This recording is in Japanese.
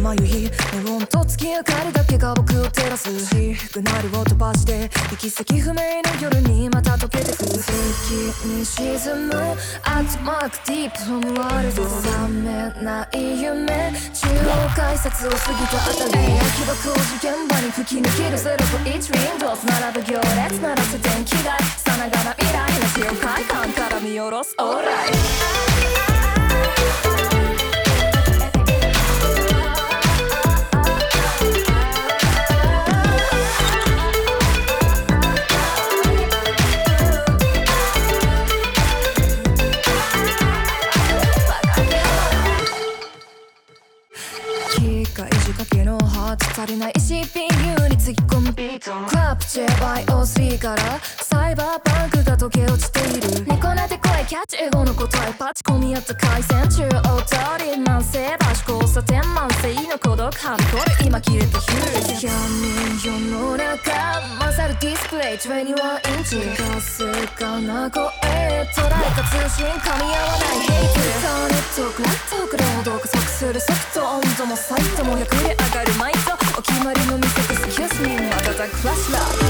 夕日ネオンと月明かりだけが僕を照らすシグナルを飛ばして行き先不明の夜にまた溶けてく月に沈むアートマークディープフォームワールド覚めない夢中央改札を過ぎたあたり焼き場工事現場に吹き抜ける0と1ウィンドウズ並ぶ行列鳴らす電気街さながら未来の潮海岸から見下ろすオーライ機械仕掛けのハーツ足りない CPU につぎ込むビートクラップ JYO3 からサイバーパンクが溶け落ちている猫なで声キャッチ英語の答えパチ込み合った回線中央通り慢性橋交差点慢性の孤独はびこる今切れたヒュー闇世の中勝るディスプレイ21インチ活性化な声捉えた通信噛み合わないヘイトインターネットクラットクロード加速するソフト温度もサイトも100で上がるマイトお決まりの店 Excuse me またたクラッシュだ